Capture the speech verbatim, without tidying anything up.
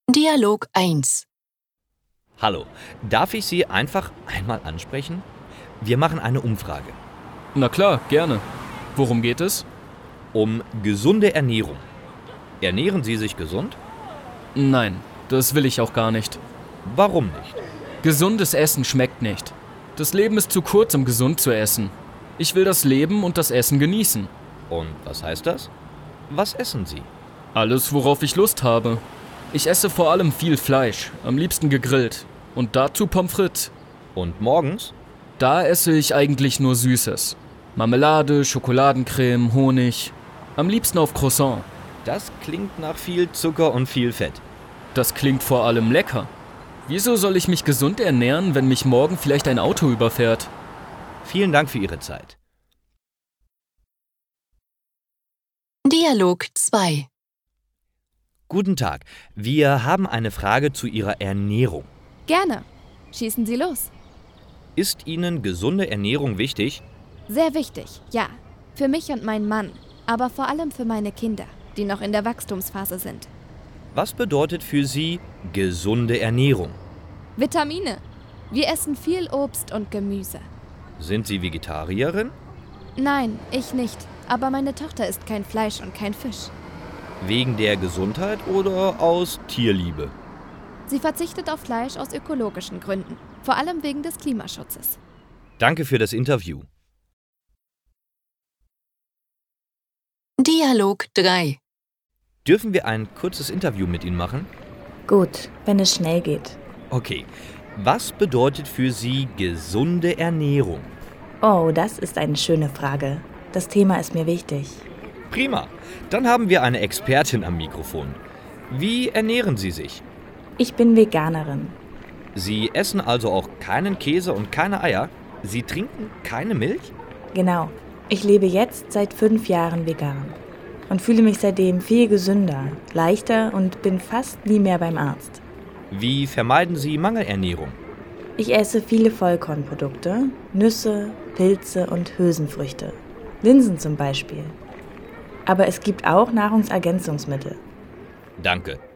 Dialog eins. Hallo, darf ich Sie einfach einmal ansprechen? Wir machen eine Umfrage. Na klar, gerne. Worum geht es? Um gesunde Ernährung. Ernähren Sie sich gesund? Nein, das will ich auch gar nicht. Warum nicht? Gesundes Essen schmeckt nicht. Das Leben ist zu kurz, um gesund zu essen. Ich will das Leben und das Essen genießen. Und was heißt das? Was essen Sie? Alles, worauf ich Lust habe. Ich esse vor allem viel Fleisch, am liebsten gegrillt. Und dazu Pommes frites. Und morgens? Da esse ich eigentlich nur Süßes. Marmelade, Schokoladencreme, Honig. Am liebsten auf Croissant. Das klingt nach viel Zucker und viel Fett. Das klingt vor allem lecker. Wieso soll ich mich gesund ernähren, wenn mich morgen vielleicht ein Auto überfährt? Vielen Dank für Ihre Zeit. Dialog zwei. Guten Tag, wir haben eine Frage zu Ihrer Ernährung. Gerne. Schießen Sie los. Ist Ihnen gesunde Ernährung wichtig? Sehr wichtig, ja. Für mich und meinen Mann, aber vor allem für meine Kinder, die noch in der Wachstumsphase sind. Was bedeutet für Sie gesunde Ernährung? Vitamine. Wir essen viel Obst und Gemüse. Sind Sie Vegetarierin? Nein, ich nicht. Aber meine Tochter isst kein Fleisch und kein Fisch. Wegen der Gesundheit oder aus Tierliebe? Sie verzichtet auf Fleisch aus ökologischen Gründen. Vor allem wegen des Klimaschutzes. Danke für das Interview. Dialog drei. Dürfen wir ein kurzes Interview mit Ihnen machen? Gut, wenn es schnell geht. Okay. Was bedeutet für Sie gesunde Ernährung? Oh, das ist eine schöne Frage. Das Thema ist mir wichtig. Prima. Dann haben wir eine Expertin am Mikrofon. Wie ernähren Sie sich? Ich bin Veganerin. Sie essen also auch keinen Käse und keine Eier? Sie trinken keine Milch? Genau. Ich lebe jetzt seit fünf Jahren vegan und fühle mich seitdem viel gesünder, leichter und bin fast nie mehr beim Arzt. Wie vermeiden Sie Mangelernährung? Ich esse viele Vollkornprodukte, Nüsse, Pilze und Hülsenfrüchte. Linsen zum Beispiel. Aber es gibt auch Nahrungsergänzungsmittel. Danke.